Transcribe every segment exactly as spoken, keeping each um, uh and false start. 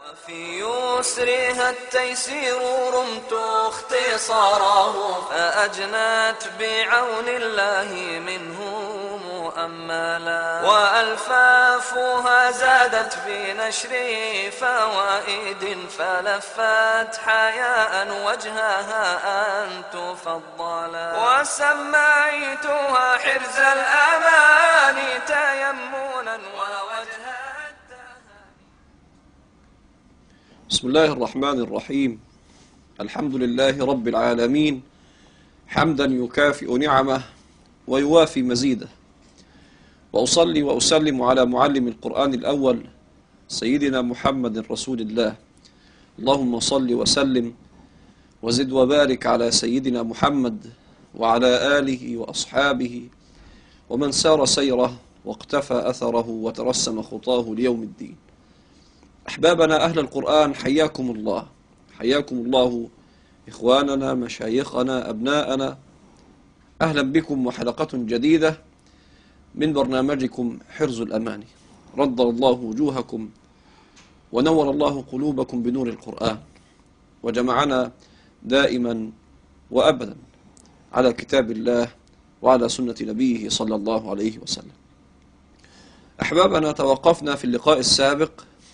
في يسرها التيسير رمت اختصاره فأجنت بعون الله منه مؤملا وألفافها زادت بنشر فوائد فلفت حياء وجهها أن تفضلا وسميتها حرز الأمان تيمنا ووجها. بسم الله الرحمن الرحيم. الحمد لله رب العالمين حمدا يكافئ نعمه ويوافي مزيده، وأصلي وأسلم على معلم القرآن الأول سيدنا محمد رسول الله. اللهم صل وسلم وزد وبارك على سيدنا محمد وعلى آله وأصحابه ومن سار سيره واقتفى أثره وترسم خطاه ليوم الدين. أحبابنا أهل القرآن، حياكم الله، حياكم الله إخواننا مشايخنا أبناءنا، أهلا بكم وحلقة جديدة من برنامجكم حرز الأماني. رد الله وجوهكم ونور الله قلوبكم بنور القرآن، وجمعنا دائما وأبدا على كتاب الله وعلى سنة نبيه صلى الله عليه وسلم. أحبابنا، توقفنا في اللقاء السابق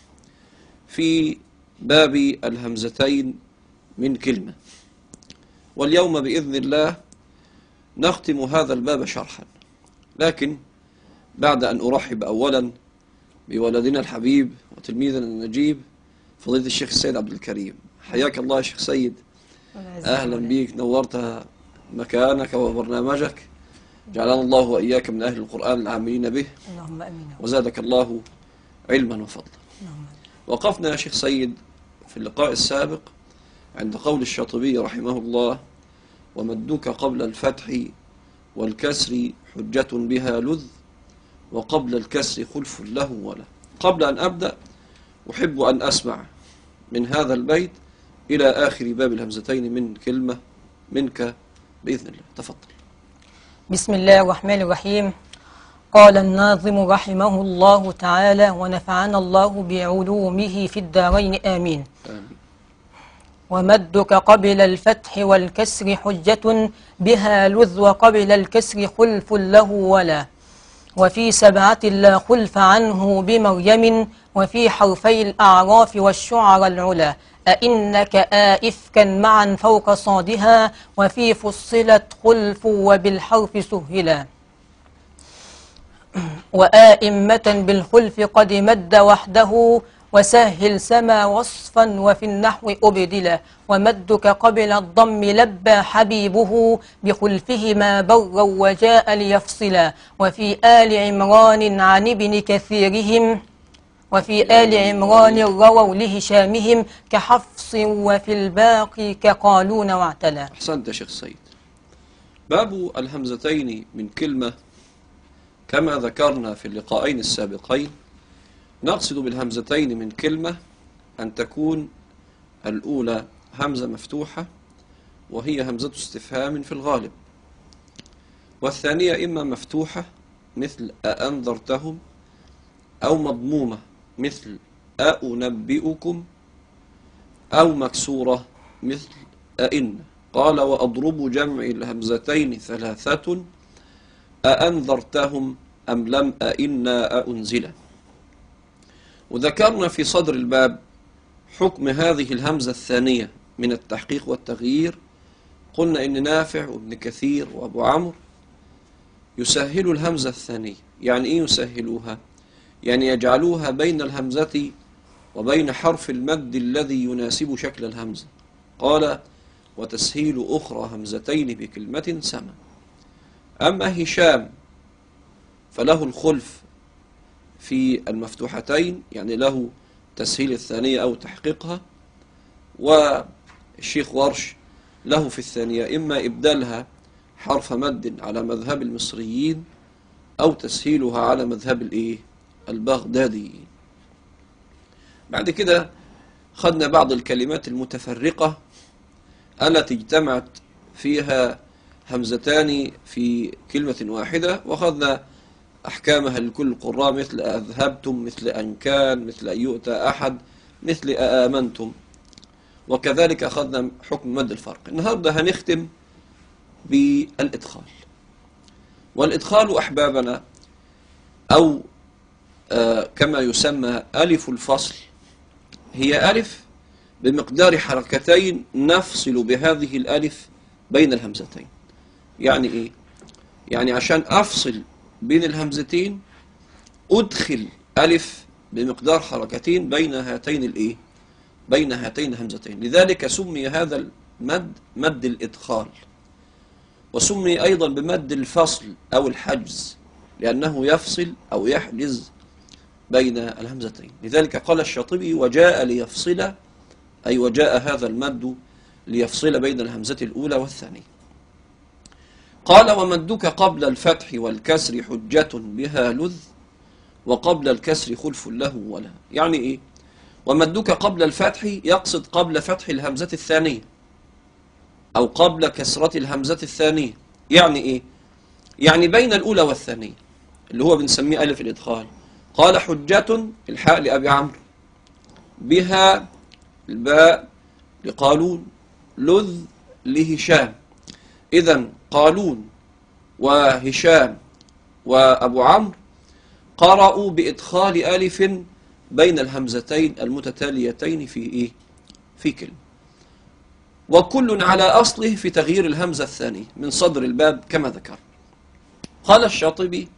في باب الهمزتين من كلمة، واليوم بإذن الله نختم هذا الباب شرحا. لكن بعد أن أرحب أولا بولدنا الحبيب وتلميذنا النجيب فضيلة الشيخ السيد عبد الكريم، حياك الله يا شيخ سيد، أهلا بيك، نورت مكانك وبرنامجك، جعلنا الله وإياك من أهل القرآن العاملين به، اللهم أمين، وزادك الله علما وفضلا. وقفنا يا شيخ سيد في اللقاء السابق عند قول الشاطبي رحمه الله: ومدك قبل الفتح والكسر حجة بها لذ وقبل الكسر خلف له ولا. قبل أن أبدأ أحب أن أسمع من هذا البيت إلى آخر باب الهمزتين من كلمة منك بإذن الله، تفضل. بسم الله الرحمن الرحيم. قال الناظم رحمه الله تعالى ونفعنا الله بعلومه في الدارين آمين. آمين. ومدك قبل الفتح والكسر حجة بها لذ وقبل الكسر خلف له ولا. وفي سبعة لا خلف عنه بمريم وفي حرفي الأعراف والشعر العلا. أئنك آئفكا معا فوق صادها وفي فصلت خلف وبالحرف سهلا. وآئمة بالخلف قد مد وحده وسهل سما وصفا وفي النحو أبدلا. ومدك قبل الضم لبى حبيبه بخلفهما برا وجاء ليفصلا. وفي آل عمران عن ابن كثيرهم وفي آل عمران رووا لهشامهم كحفص وفي الباقي كقالون واعتلا. أحسنت يا شيخ سيد. باب الهمزتين من كلمة كما ذكرنا في اللقاءين السابقين، نقصد بالهمزتين من كلمة أن تكون الأولى همزة مفتوحة وهي همزة استفهام في الغالب، والثانية إما مفتوحة مثل أأنذرتهم أو مضمومة مثل أأنبئكم أو مكسورة مثل أئن. قال: وأضرب جمع الهمزتين ثلاثة أأنذرتهم أم لم أئنا أأنزلا. وذكرنا في صدر الباب حكم هذه الهمزة الثانية من التحقيق والتغيير. قلنا إن نافع وابن كثير وأبو عمرو يسهلوا الهمزة الثانية. يعني إيه يسهلوها؟ يعني يجعلوها بين الهمزة وبين حرف المد الذي يناسب شكل الهمزة. قال: وتسهيل أخرى همزتين بكلمة سما. أما هشام فله الخلف في المفتوحتين، يعني له تسهيل الثانية أو تحقيقها، والشيخ ورش له في الثانية إما إبدالها حرف مد على مذهب المصريين أو تسهيلها على مذهب الإيه؟ البغداديين. بعد كده خدنا بعض الكلمات المتفرقة التي اجتمعت فيها همزتان في كلمة واحدة، وأخذنا أحكامها لكل القراء مثل أذهبتم، مثل أن كان، مثل أن يؤتى أحد، مثل آمنتم، وكذلك أخذنا حكم مد الفرق. النهاردة هنختم بالإدخال. والإدخال أحبابنا أو آه كما يسمى ألف الفصل، هي ألف بمقدار حركتين نفصل بهذه الألف بين الهمزتين. يعني إيه؟ يعني عشان أفصل بين الهمزتين أدخل ألف بمقدار حركتين بين هاتين الإيه؟ بين هاتين الهمزتين. لذلك سمي هذا المد مد الإدخال، وسمي أيضا بمد الفصل أو الحجز، لأنه يفصل أو يحجز بين الهمزتين. لذلك قال الشاطبي: وجاء ليفصل، أي وجاء هذا المد ليفصل بين الهمزة الأولى والثانية. قال: ومدك قبل الفتح والكسر حجة بها لذ، وقبل الكسر خلف له ولا. يعني إيه؟ ومدك قبل الفتح يقصد قبل فتح الهمزة الثانية أو قبل كسرة الهمزة الثانية. يعني إيه؟ يعني بين الأولى والثانية، اللي هو بنسميه ألف الإدخال. قال: حجة الحاء لأبي عمرو، بها الباء لقالون، لذ لهشام. إذن قالون وهشام وأبو عمرو قرأوا بإدخال ألف بين الهمزتين المتتاليتين في إيه؟ في كلمة، وكل على أصله في تغيير الهمزة الثانية من صدر الباب كما ذكر. قال الشاطبي: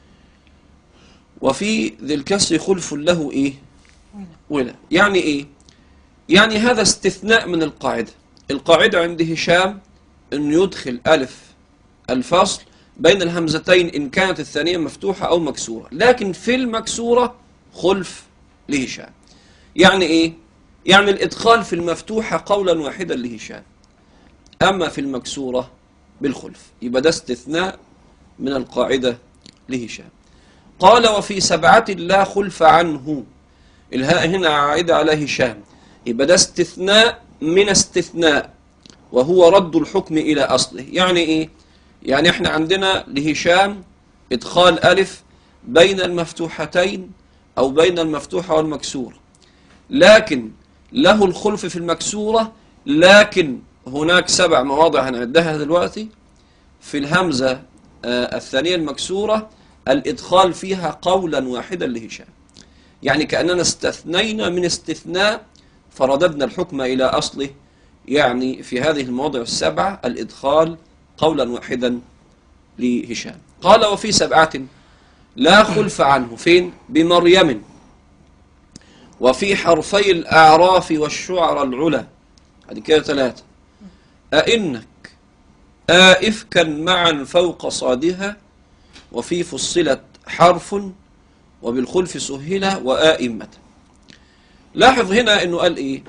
وفي ذي الكسر خلف له إيه؟ ولا. يعني إيه؟ يعني هذا استثناء من القاعدة. القاعدة عند هشام أن يدخل ألف الفصل بين الهمزتين إن كانت الثانية مفتوحة أو مكسورة، لكن في المكسورة خلف لهشام. يعني إيه؟ يعني الإدخال في المفتوحة قولا واحدا لهشام، أما في المكسورة بالخلف. يبقى ده استثناء من القاعدة لهشام. قال: وفي سبعة لا خلف عنه، الهاء هنا عائدة على هشام، يبقى ده استثناء من استثناء، وهو رد الحكم إلى أصله. يعني إيه؟ يعني إحنا عندنا لهشام إدخال ألف بين المفتوحتين أو بين المفتوحة والمكسورة، لكن له الخلف في المكسورة، لكن هناك سبع مواضع هنعدها دلوقتي في الهمزة آه الثانية المكسورة الإدخال فيها قولا واحدا لهشام. يعني كأننا استثنينا من استثناء فرددنا الحكم إلى أصله. يعني في هذه المواضع السبعة الإدخال قولا واحدا لهشام. قال: وفي سبعة لا خلف عنه، فين؟ بمريم، وفي حرفي الأعراف والشعر العلا. هذه كده ثلاثة. أئنك آئفكا معا فوق صادها، وفي فصلت حرف وبالخلف سهلة وآئمة. لاحظ هنا أنه قال إيه؟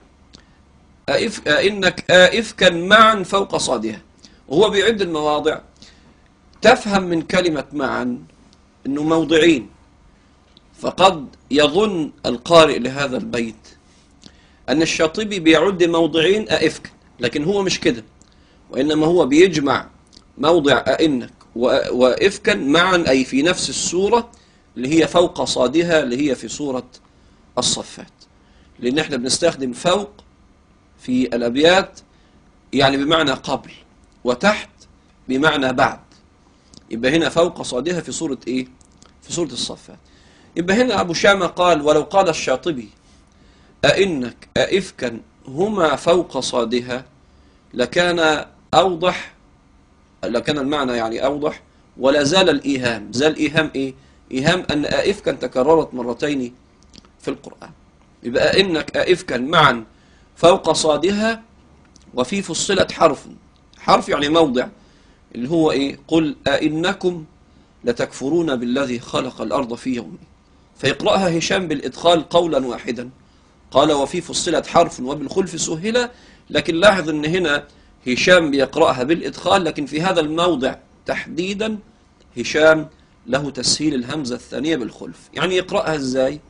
أئف أئنك آئفكا معا فوق صادها، وهو بيعد المواضع. تفهم من كلمة معا أنه موضعين، فقد يظن القارئ لهذا البيت أن الشاطبي بيعد موضعين آئفكا، لكن هو مش كده، وإنما هو بيجمع موضع أئنك وإفكا معا، أي في نفس السورة اللي هي فوق صادها، اللي هي في سورة الصفات. لأن احنا بنستخدم فوق في الأبيات يعني بمعنى قبل، وتحت بمعنى بعد. يبقى هنا فوق صادها في سورة إيه؟ في سورة الصفات. يبقى هنا أبو شامة قال: ولو قال الشاطبي أئنك أئفكا هما فوق صادها لكان أوضح، لكان المعنى يعني أوضح، ولا زال الإيهام. زال إيهام إيه؟ إيهام أن أئفكا تكررت مرتين في القرآن. يبقى أئنك أئفكا معا فوق صادها، وفي فصلت حرف، حرف يعني موضع، اللي هو إيه؟ قل أئنكم لتكفرون بالذي خلق الأرض في يوم. فيقرأها هشام بالإدخال قولا واحدا. قال: وفي فصلت حرف وبالخلف سهلة. لكن لاحظ أن هنا هشام بيقرأها بالإدخال، لكن في هذا الموضع تحديدا هشام له تسهيل الهمزة الثانية بالخلف. يعني يقرأها إزاي؟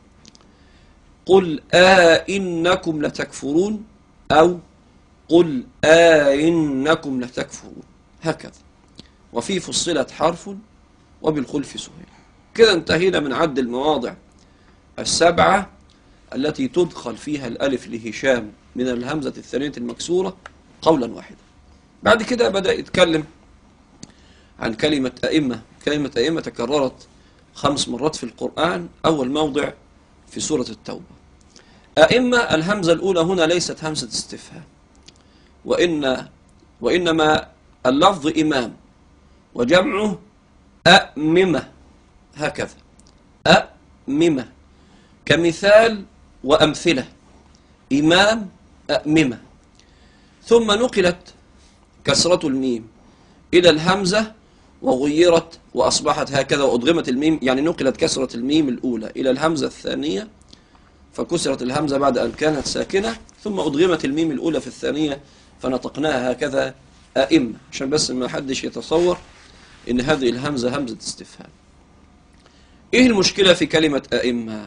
قل آئنكم لتكفرون، أو قل آئنكم لتكفرون، هكذا. وفي فصلت حرف وبالخلف سهل. كده انتهينا من عد المواضع السبعة التي تدخل فيها الألف لهشام من الهمزة الثانية المكسورة قولا واحدا. بعد كده بدأ يتكلم عن كلمة أئمة. كلمة أئمة تكررت خمس مرات في القرآن، أول موضع في سورة التوبة. أئمة الهمزة الأولى هنا ليست همزة استفهام، وإن وإنما اللفظ إمام وجمعه أأممة، هكذا أأممة، كمثال وأمثلة، إمام أأممة. ثم نقلت كسرة الميم إلى الهمزة وغيرت وأصبحت هكذا وأدغمت الميم، يعني نقلت كسرة الميم الأولى إلى الهمزة الثانية فكسرت الهمزة بعد أن كانت ساكنة، ثم أدغمت الميم الأولى في الثانية فنطقناها هكذا أئمة، عشان بس ما حدش يتصور إن هذه الهمزة همزة استفهام. إيه المشكلة في كلمة أئمة؟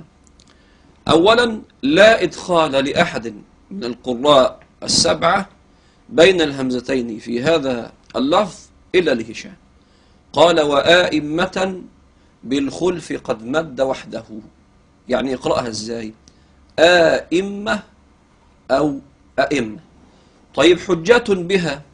أولا لا إدخال لأحد من القراء السبعة بين الهمزتين في هذا اللفظ إلا لهشام. قال وآئمة بالخلف قد مد وحده، يعني اقرأها ازاي؟ آئمة أو أئمة. طيب حجة بها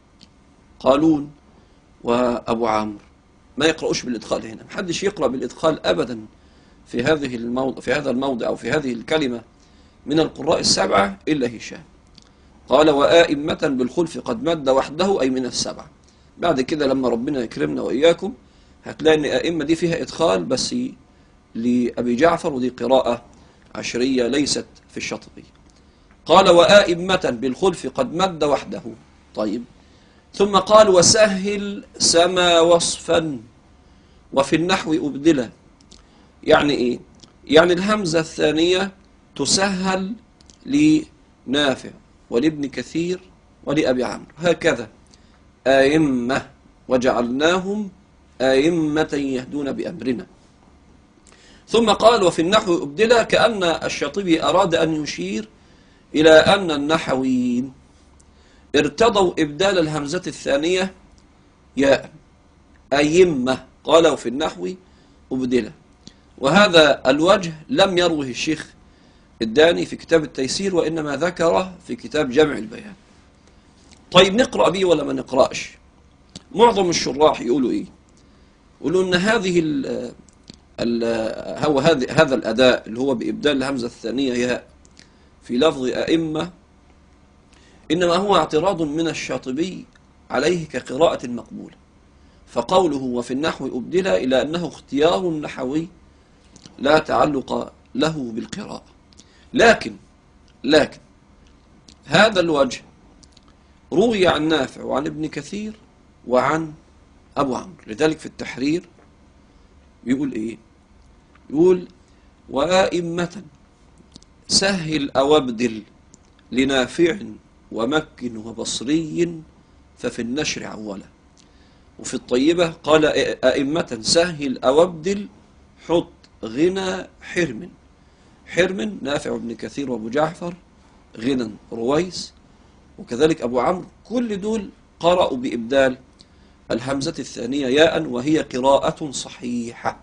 قالون وأبو عمرو ما يقرأوش بالإدخال هنا، محدش يقرأ بالإدخال أبدا في هذه الموضع في هذا الموضع أو في هذه الكلمة من القراء السبعة إلا هشام. قال وآئمة بالخلف قد مد وحده، أي من السبعة. بعد كده لما ربنا يكرمنا وإياكم هتلاقي أن أئمة دي فيها إدخال بس لأبي جعفر، ودي قراءة عشرية ليست في الشاطبي. قال وآئمة بالخلف قد مد وحده. طيب ثم قال وسهل سما وصفا وفي النحو أبدلا. يعني إيه؟ يعني الهمزة الثانية تسهل لنافع ولابن كثير ولأبي عمرو هكذا آئمة وجعلناهم آئمة يهدون بأمرنا. ثم قال وفي النحو أبدلا، كأن الشاطبي أراد أن يشير إلى أن النحويين ارتضوا إبدال الهمزة الثانية ياء أئمة، قال وفي النحو أبدلا. وهذا الوجه لم يروه الشيخ الداني في كتاب التيسير، وإنما ذكره في كتاب جمع البيان. طيب نقرأ به ولا ما نقرأش؟ معظم الشراح يقولوا إيه؟ يقولوا أن هذه ال ال هو هذا الأداء اللي هو بإبدال الهمزة الثانية ياء في لفظ أئمة إنما هو اعتراض من الشاطبي عليه كقراءة مقبولة، فقوله وفي النحو أبدل إلى أنه اختيار نحوي لا تعلق له بالقراءة. لكن لكن هذا الوجه روي عن نافع وعن ابن كثير وعن أبو عمرو. لذلك في التحرير يقول إيه؟ يقول وآئمة سهل أو أبدل لنافع ومكن وبصري ففي النشر عولا. وفي الطيبة قال آئمة سهل أو أبدل حط غنى حرم. حرم نافع وابن كثير وابو جعفر، غنى رويس، وكذلك أبو عمرو، كل دول قرأوا بإبدال الهمزة الثانية ياء، وهي قراءة صحيحة.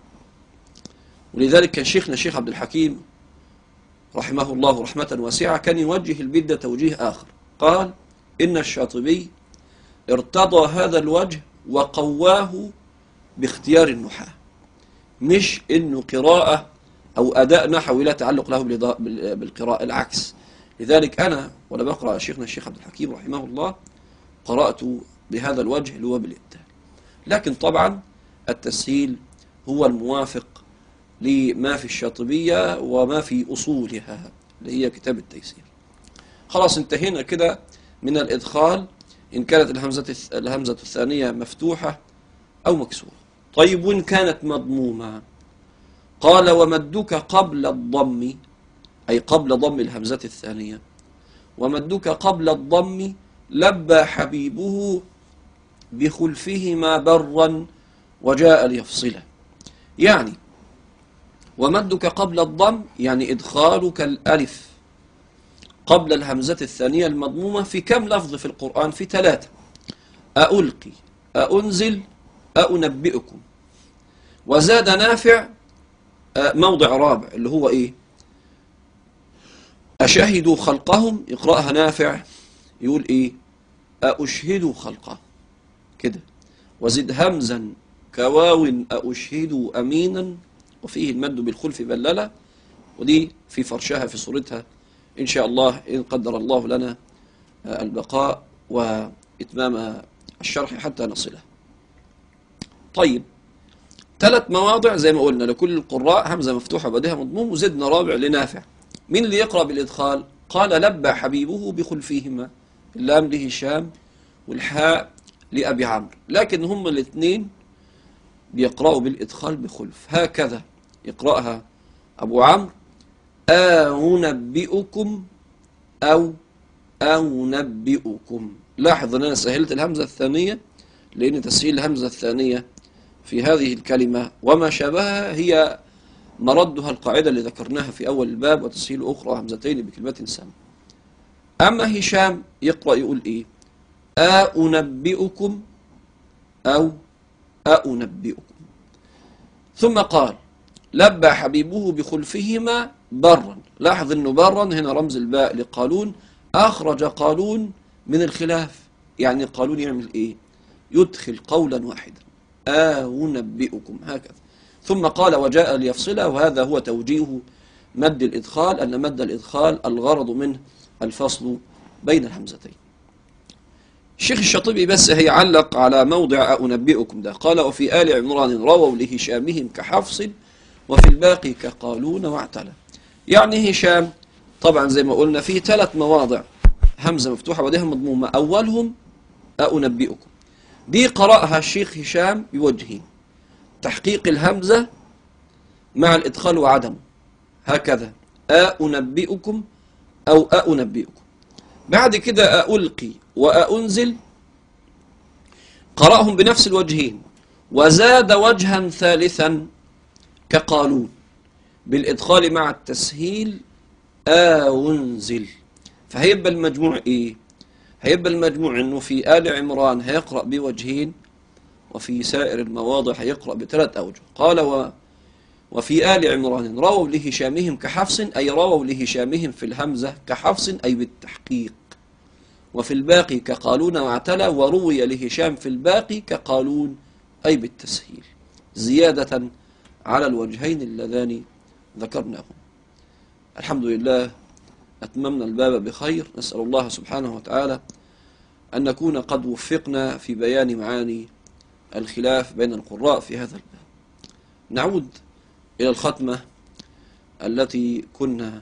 ولذلك كان شيخنا الشيخ عبد الحكيم رحمه الله رحمة واسعة كان يوجه البدة توجيه آخر، قال إن الشاطبي ارتضى هذا الوجه وقواه باختيار النحاة، مش إنه قراءة أو أداء نحوي لا تعلق له بالقراءة، العكس. لذلك أنا وأنا بقرأ شيخنا الشيخ عبد الحكيم رحمه الله قرأت بهذا الوجه اللي هو بالإبدال. لكن طبعا التسهيل هو الموافق لما في الشاطبية وما في أصولها اللي هي كتاب التيسير. خلاص انتهينا كده من الإدخال إن كانت الهمزة الهمزة الثانية مفتوحة أو مكسورة. طيب وإن كانت مضمومة؟ قال ومدك قبل الضم، أي قبل ضم الهمزة الثانية، ومدك قبل الضم لبى حبيبه بخلفهما برا وجاء ليفصله. يعني ومدك قبل الضم يعني إدخالك الألف قبل الهمزة الثانية المضمومة في كم لفظ في القرآن؟ في ثلاثة: أألقي، أأنزل، أأنبئكم. وزاد نافع موضع رابع اللي هو إيه؟ أشهدوا خلقهم يقرأها نافع يقول إيه؟ أشهدوا خلقه كده، وزد همزا كواو أشهدوا أمينا، وفيه المد بالخلف بللة، ودي في فرشها في صورتها إن شاء الله إن قدر الله لنا البقاء وإتمام الشرح حتى نصله. طيب، ثلاث مواضع زي ما قلنا لكل القراء، همزة مفتوحة بعدها مضموم، وزدنا رابع لنافع. مين اللي يقرأ بالإدخال؟ قال لبى حبيبه بخلفيهما، اللام لهشام والحاء لأبي عمرو، لكن هم الاثنين بيقرأوا بالإدخال بخلف. هكذا يقرأها أبو عمرو: أنبئكم أو أو نبئكم. لاحظ أن أنا سهلت الهمزة الثانية، لأن تسهيل الهمزة الثانية في هذه الكلمة وما شابهها هي مردها القاعدة اللي ذكرناها في أول الباب: وتسهيل أخرى همزتين بكلمة سام. أما هشام يقرأ يقول إيه؟ أنبئكم أو أنبئكم. ثم قال: لبى حبيبه بخلفهما برا. لاحظ أنه برا هنا رمز الباء لقالون، أخرج قالون من الخلاف. يعني قالون يعمل إيه؟ يدخل قولا واحدا: أنبئكم، هكذا. ثم قال: وجاء ليفصله، وهذا هو توجيه مد الإدخال، أن مد الإدخال الغرض منه الفصل بين الهمزتين. الشيخ الشاطبي بس هيعلق على موضع أنبئكم ده، قال: وفي آل عمران رووا لهشامهم كحفص وفي الباقي كقالون واعتلى. يعني هشام طبعا زي ما قلنا فيه ثلاث مواضع همزة مفتوحة بعدها مضمومة، أولهم أنبئكم. دي قرأها الشيخ هشام بوجهين: تحقيق الهمزة مع الإدخال وعدمه، هكذا أنبئكم أو أنبئكم. بعد كده ألقي وأنزل قرأهم بنفس الوجهين، وزاد وجها ثالثا كقالون بالإدخال مع التسهيل أنزل. فهيبقى المجموع إيه؟ هيبقى المجموع إنه في آل عمران هيقرأ بوجهين، وفي سائر المواضع هيقرأ بثلاث أوجه. قال: و وفي آل عمران رووا لهشامهم كحفص، أي رووا لهشامهم في الهمزة كحفص أي بالتحقيق، وفي الباقي كقالون واعتلى، وروي لهشام في الباقي كقالون أي بالتسهيل، زيادة على الوجهين اللذان ذكرناهم. الحمد لله، أتممنا الباب بخير. نسأل الله سبحانه وتعالى أن نكون قد وفقنا في بيان معاني الخلاف بين القراء في هذا الباب. نعود إلى الختمة التي كنا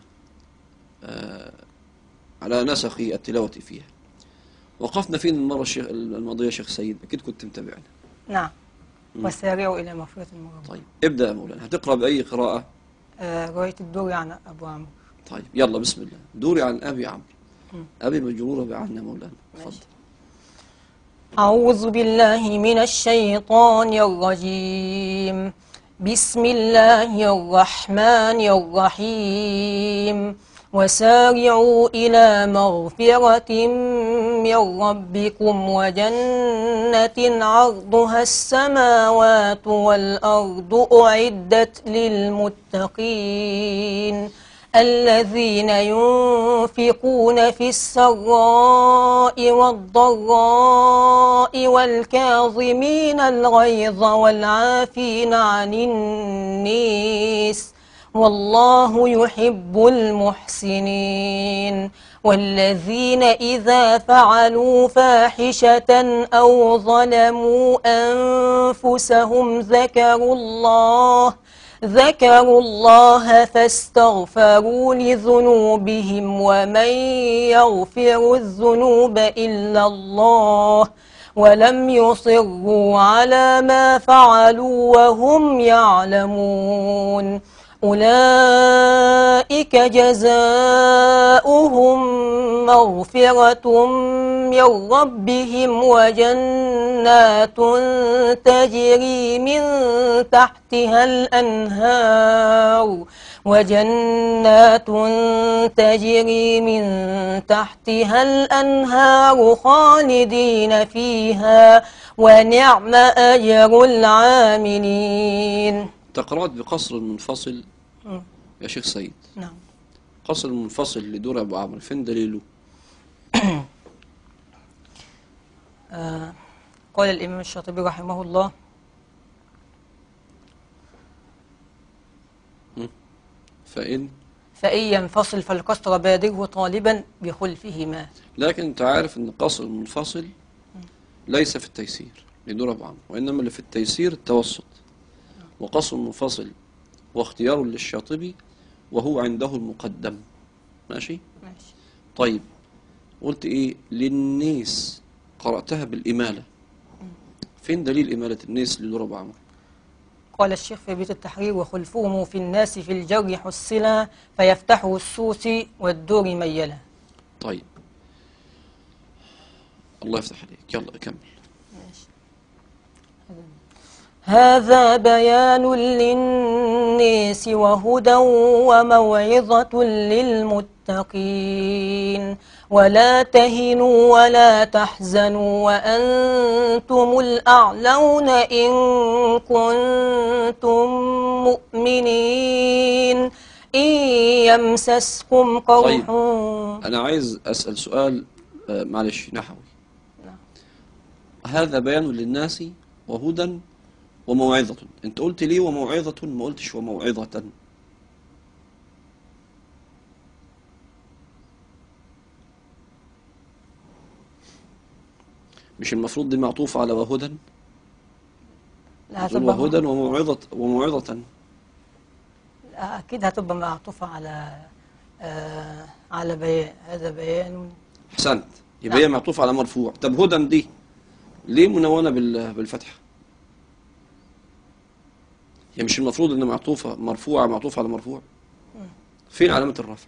على نسخ التلاوة فيها. وقفنا فين المرة الماضية شيخ سيد؟ أكيد كنت متابعنا. نعم. وسارعوا إلى مغفرة المغفرة. طيب، ابدأ يا مولانا. هتقرأ بأي قراءة؟ آه رواية الدوري عن أبو عمرو. طيب يلا بسم الله. دوري عن أبي عمرو. أبي مجرورة بعنا مولانا. تفضل. أعوذ بالله من الشيطان الرجيم. بسم الله الرحمن الرحيم. وسارعوا إلى مغفرة من ربكم وجنة عرضها السماوات والأرض أعدت للمتقين الذين ينفقون في السراء والضراء والكاظمين الغيظ والعافين عن الناس والله يحب المحسنين والذين إذا فعلوا فاحشة أو ظلموا أنفسهم ذكروا الله ذكروا الله فاستغفروا لذنوبهم ومن يغفر الذنوب إلا الله ولم يصروا على ما فعلوا وهم يعلمون أولئك جزاؤهم مغفرة من ربهم وجنات تجري من تحتها الأنهار وجنات تجري من تحتها الأنهار خالدين فيها ونعم أجر العاملين. تقرأت بقصر منفصل يا شيخ سيد. نعم. قصر منفصل لدور أبو عمرو فين دليله؟ آه قال الإمام الشاطبي رحمه الله: فإن فإن ينفصل فالكسر بادره طالبا بخلفهما. لكن أنت عارف أن قصر المنفصل ليس في التيسير لدور أبو عمرو، وإنما اللي في التيسير التوسط، وقصر المنفصل واختيار للشاطبي وهو عنده المقدم. ماشي؟ ماشي. طيب قلت إيه؟ للنيس قرأتها بالإمالة، فين دليل إمالة النيس لدور أبو عمرو؟ قال الشيخ في بيت التحرير: وخلفهم في الناس في الجر حسنا فيفتحه السوسي والدور ميلا. طيب الله يفتح عليك، يلا كمل. ماشي. هذا بيان للناس وهدى وموعظة للمتقين، ولا تهنوا ولا تحزنوا وأنتم الأعلون إن كنتم مؤمنين إن يمسسكم قرح. طيب أنا عايز أسأل سؤال آه معلش نحوي. نعم. هذا بيان للناس وهدى وموعظة، أنت قلت ليه وموعظة ما قلتش وموعظة؟ مش المفروض دي معطوفة على وهدى؟ لا، تقول هتبقى وهدى مع- وموعظة وموعظة. لا، أكيد هتبقى معطوفة على آه على بيان. هذا بيان. أحسنت، يبقى هي معطوفة على مرفوع. طب هدى دي ليه منونة بال- بالفتحة؟ هي مش المفروض إن معطوفة مرفوعة معطوفة على مرفوع؟ فين علامة الرفع؟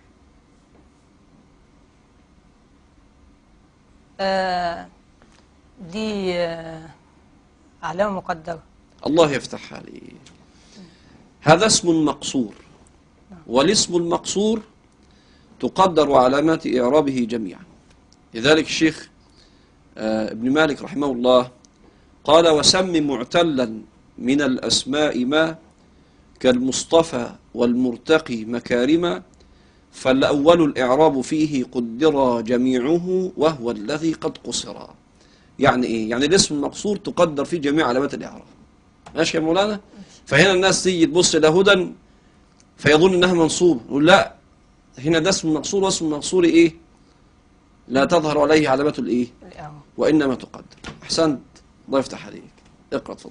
آه دي آه علامة مقدرة. الله يفتح عليه. هذا اسم مقصور، والاسم المقصور تقدر علامات إعرابه جميعا. لذلك الشيخ آه ابن مالك رحمه الله قال: وسم معتلا من الأسماء ما كالمصطفى والمرتقي مكارما، فالأول الإعراب فيه قدر جميعه وهو الذي قد قصر. يعني إيه؟ يعني الاسم المقصور تقدر فيه جميع علامات الإعراب. ماشي يا مولانا؟ فهنا الناس تيجي تبص إلى هدى فيظن إنها منصوبة، نقول لا، هنا ده اسم مقصور، واسم مقصور إيه؟ لا تظهر عليه علامات الإيه؟ الإعراب. وإنما تقدر. أحسنت، الله يفتح عليك. اقرأ تفضل.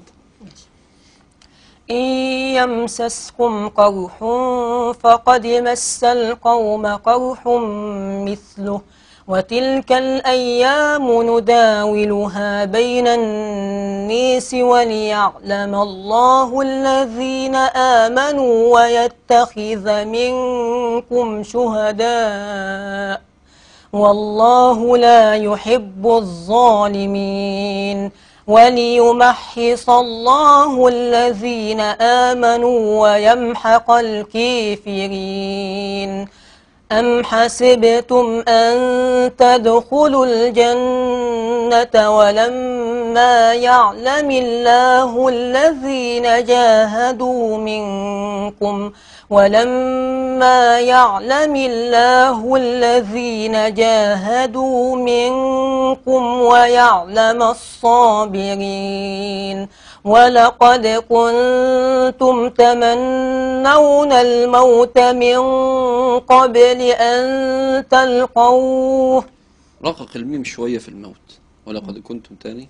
إن يمسسكم قرح فقد مس القوم قرح مثله وتلك الأيام نداولها بين الناس وليعلم الله الذين آمنوا ويتخذ منكم شهداء والله لا يحب الظالمين وليمحص الله الذين آمنوا ويمحق الكافرين. أم حسبتم أن تدخلوا الجنة ولما يعلم الله الذين جاهدوا منكم ولما يعلم الله الذين جاهدوا منكم ويعلم الصابرين. ولقد كنتم تمنون الموت من قبل أن تلقوه. رقق الميم شوية في الموت. ولقد كنتم تاني.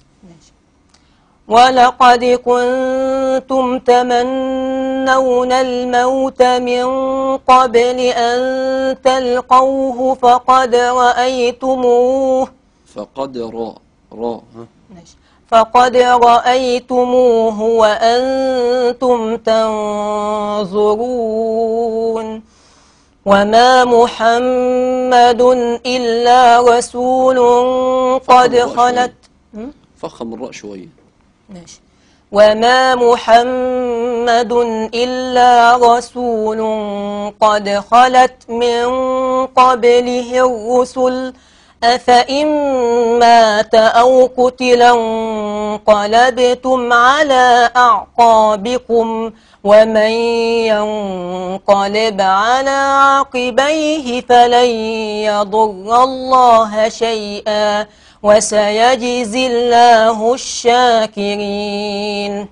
ولقد كنتم تمنون الموت من قبل أن تلقوه فقد رأيتموه فقد را را ها فقد رأيتموه وأنتم تنظرون. وما محمد إلا رسول قد خلت. فخم الراء شوية. ماشي. وما محمد إلا رسول قد خلت من قبله الرسل أفإن مات أو قتل انقلبتم على أعقابكم ومن ينقلب على عقبيه فلن يضر الله شيئا وسيجزي الله الشاكرين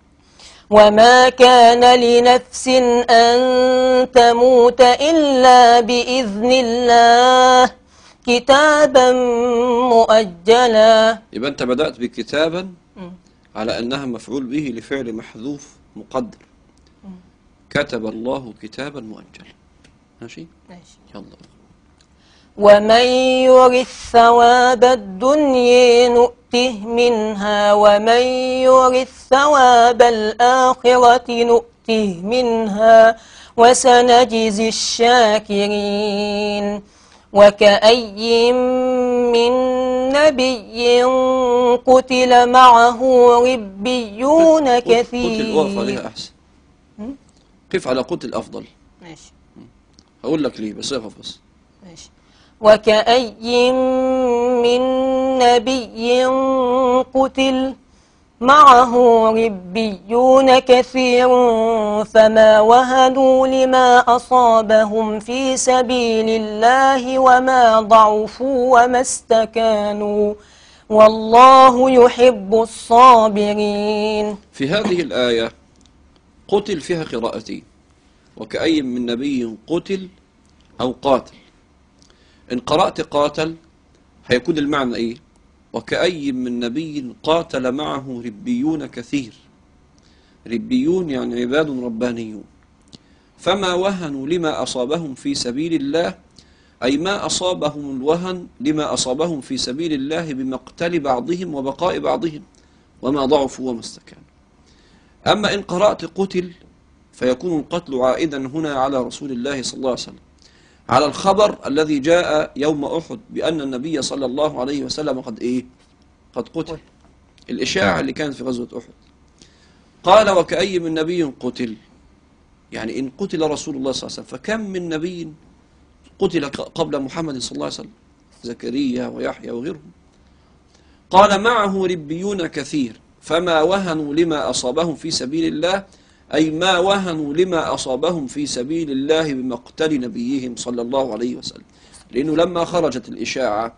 وما كان لنفس أن تموت إلا بإذن الله كتابا مؤجلا. يبقى أنت بدأت بكتابا على أنها مفعول به لفعل محذوف مقدر. كتب الله كتابا مؤجلا. ماشي؟ ماشي. يلا. ومن يرث ثواب الدنيا نؤته منها ومن يرث ثواب الآخرة نؤته منها وسنجزي الشاكرين وكأي من نبي قتل معه ربيون كثير. قتل وقف عليها أحسن. قف على قتل أفضل. ماشي. هقول لك ليه بس اقف بس. ماشي. وكأي من نبي قتل معه ربيون كثير فما وهنوا لما أصابهم في سبيل الله وما ضعفوا وما استكانوا والله يحب الصابرين. في هذه الآية قتل فيها قراءتين، وكأي من نبي قتل أو قاتل. إن قرأت قاتل هيكون المعنى إيه؟ وكأي من نبي قاتل معه ربيون كثير. ربيون يعني عباد ربانيون. فما وهنوا لما أصابهم في سبيل الله، أي ما أصابهم الوهن لما أصابهم في سبيل الله بمقتل بعضهم وبقاء بعضهم وما ضعفوا وما استكانوا. أما إن قرأت قتل فيكون القتل عائدا هنا على رسول الله صلى الله عليه وسلم، على الخبر الذي جاء يوم أحد بأن النبي صلى الله عليه وسلم قد إيه؟ قد قتل. الإشاعة اللي كانت في غزوة أحد. قال وكأي من نبي قتل، يعني إن قتل رسول الله صلى الله عليه وسلم فكم من نبي قتل قبل محمد صلى الله عليه وسلم، زكريا ويحيى وغيرهم. قال معه ربيون كثير فما وهنوا لما أصابهم في سبيل الله، أي ما وهنوا لما أصابهم في سبيل الله بمقتل نبيهم صلى الله عليه وسلم. لأنه لما خرجت الإشاعة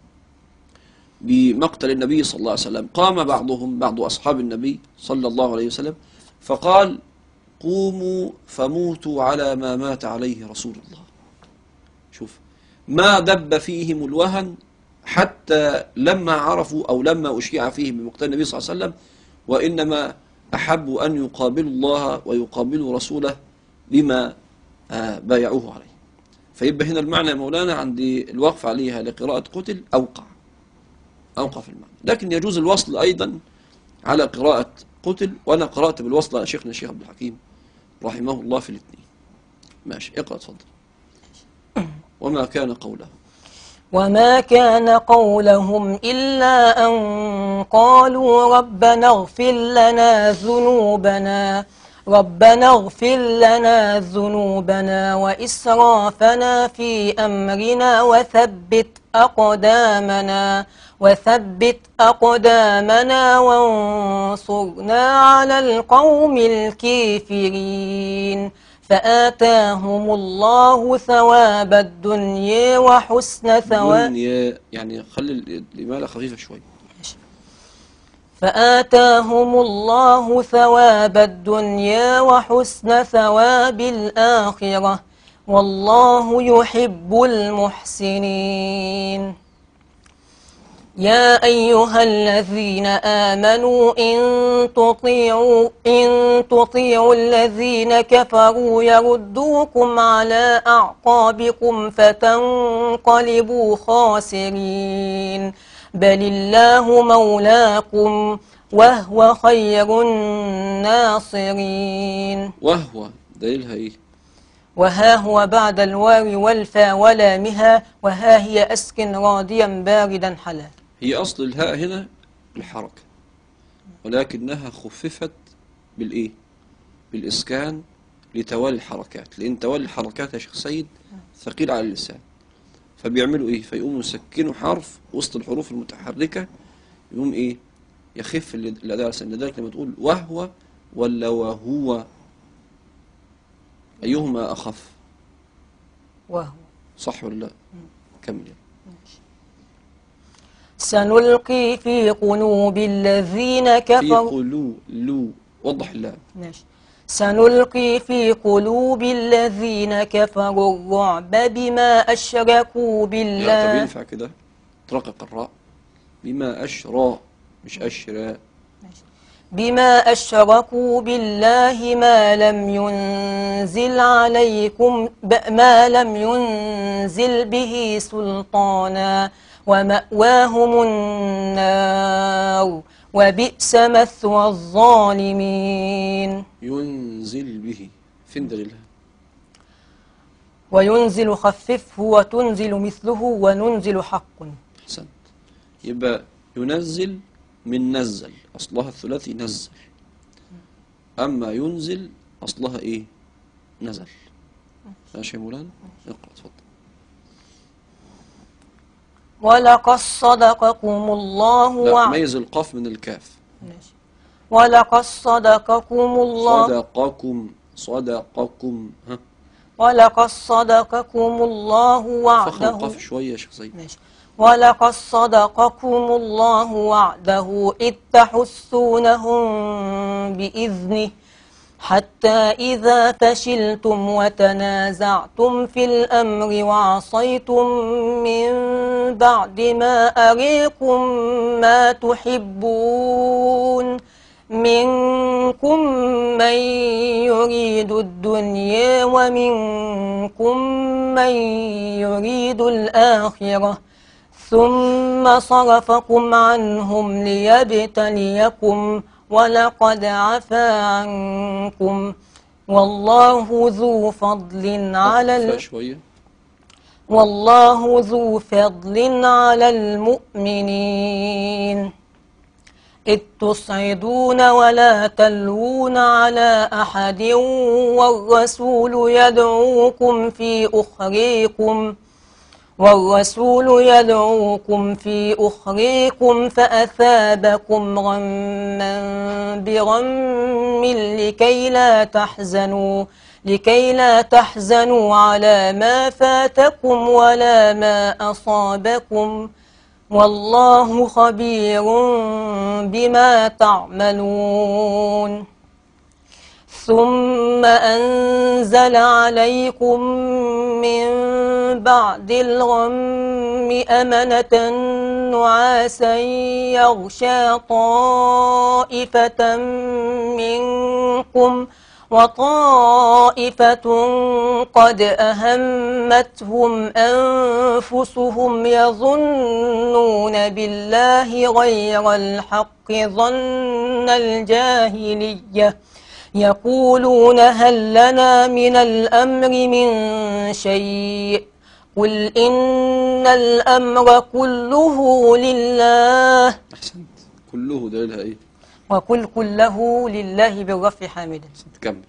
بمقتل النبي صلى الله عليه وسلم قام بعضهم بعض أصحاب النبي صلى الله عليه وسلم فقال قوموا فموتوا على ما مات عليه رسول الله. شوف ما دب فيهم الوهن حتى لما عرفوا أو لما أشيع فيهم بمقتل النبي صلى الله عليه وسلم، وإنما أحبوا أن يقابلوا الله ويقابلوا رسوله بما بايعوه عليه. فيبقى هنا المعنى يا مولانا عندي الوقف عليها لقراءة قتل أوقع أوقع في المعنى، لكن يجوز الوصل أيضا على قراءة قتل، وأنا قرأت بالوصل على شيخنا الشيخ عبد الحكيم رحمه الله في الاثنين. ماشي اقرأ تفضل. وما كان قوله وما كان قولهم إلا أن قالوا ربنا اغفر لنا ذنوبنا ربنا اغفر لنا ذنوبنا وإسرافنا في أمرنا وثبت أقدامنا وثبت أقدامنا وانصرنا على القوم الكافرين فآتاهم الله ثواب الدنيا وحسن ثواب الدنيا، يعني خلي الإمالة خفيفة شوي. فآتاهم الله ثواب الدنيا وحسن ثواب الآخرة والله يحب المحسنين. يا أيها الذين آمنوا إن تطيعوا إن تطيعوا الذين كفروا يردوكم على أعقابكم فتنقلبوا خاسرين بل الله مولاكم وهو خير الناصرين. وهو دليلها إيه؟ وها هو بعد الواو والفاء ولامها وها هي أسكن راضيا باردا حلا. هي أصل الهاء هنا الحركة، ولكنها خففت بالإيه؟ بالإسكان لتوالي الحركات، لأن توالي الحركات يا شيخ سيد ثقيل على اللسان، فبيعملوا إيه؟ فيقوموا يسكنوا حرف وسط الحروف المتحركة يقوم إيه؟ يخف الأداء على اللسان. لذلك لما تقول وهو ولا وهو أيهما أخف؟ وهو. صح ولا لا؟ كمل. سنلقي في قلوب الذين في كفروا قلو لو وضح اللام. ماشي. سنلقي في قلوب الذين كفروا الرعب بما أشركوا لا طب بالله. ينفع كده ترقق الراء بما أشرى مش أشرى. بما أشركوا بالله ما لم ينزل عليكم ما لم ينزل به سلطانا ومأواهم النار وبئس مثوى الظالمين. ينزل به فين دليلها؟ وينزل خففه وتنزل مثله وننزل حق. أحسنت. يبقى ينزل من نزل أصلها الثلاثي نزل، أما ينزل أصلها إيه؟ نزل. ماشي يا مولانا؟ اقرأ اتفضل. ولقد صدقكم الله لا وعد. ميز القاف من الكاف. ماشي. ولقد صدقكم الله صدقكم صدقكم ها ولقد صدقكم الله فخم وعده. القاف شوية يا شيخ سيد. ماشي. ولقد صدقكم الله وعده إذ تحسونهم بإذنه حتى إذا فشلتم وتنازعتم في الأمر وعصيتم من بعد ما أريكم ما تحبون منكم من يريد الدنيا ومنكم من يريد الآخرة ثم صرفكم عنهم ليبتليكم ولقد عفا عنكم والله ذو فضل على ال... شوية. والله ذو فضل على المؤمنين إذ تصعدون ولا تلوون على أحد والرسول يدعوكم في أخريكم والرسول يدعوكم في أخريكم فأثابكم غما بغم لكي لا تحزنوا لكي لا تحزنوا على ما فاتكم ولا ما أصابكم والله خبير بما تعملون. ثم أنزل عليكم من بعد الغم أمنة نعاسا يغشى طائفة منكم وطائفة قد أهمتهم أنفسهم يظنون بالله غير الحق ظن الجاهلية يقولون هل لنا من الأمر من شيء قل إن الأمر كله لله. أحسنت. كله دليلها إيه؟ وقل كله لله بالرفع حامدا. كمل.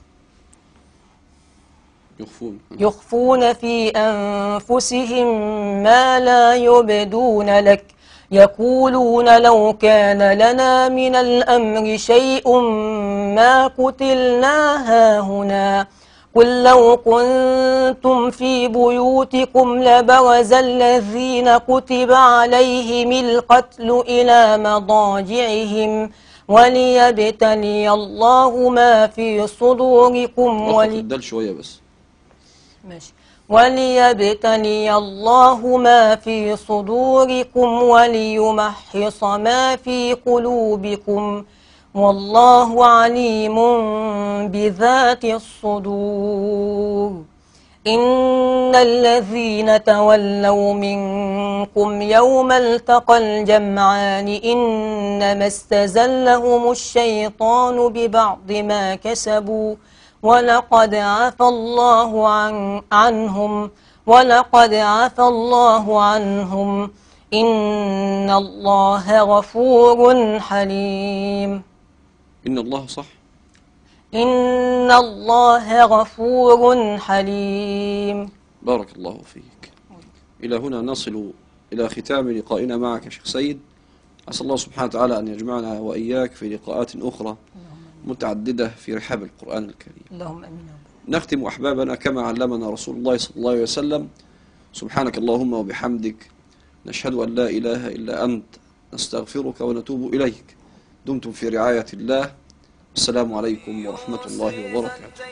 يخفون يخفون في أنفسهم ما لا يبدون لك يقولون لو كان لنا من الأمر شيء ما قتلنا هاهنا قل لو كنتم في بيوتكم لبرز الذين كتب عليهم القتل إلى مضاجعهم وليبتلي الله ما في صدوركم ولي... الدل شوية بس. ماشي. وليبتلي الله ما في صدوركم وليمحص ما في قلوبكم والله عليم بذات الصدور. إن الذين تولوا منكم يوم التقى الجمعان إنما استزلهم الشيطان ببعض ما كسبوا ولقد عفى الله عن عنهم ولقد عفى الله عنهم إن الله غفور حليم. إن الله صح. إن الله غفور حليم. بارك الله فيك. إلى هنا نصل إلى ختام لقائنا معك يا شيخ سيد. أسأل الله سبحانه وتعالى أن يجمعنا وإياك في لقاءات أخرى متعددة في رحاب القرآن الكريم. اللهم أمين. نختم أحبابنا كما علمنا رسول الله صلى الله عليه وسلم. سبحانك اللهم وبحمدك، نشهد أن لا إله إلا أنت، نستغفرك ونتوب إليك. دمتم في رعاية الله. السلام عليكم ورحمة الله وبركاته.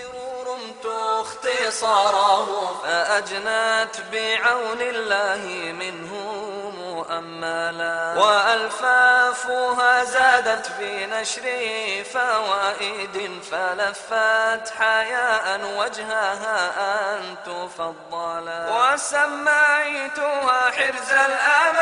اختصاره فأجنت بعون الله منه مؤملا، وألفافها زادت بنشر فوائد، فلفت حياء وجهها أن تفضلا، وسميتها حرز الأمان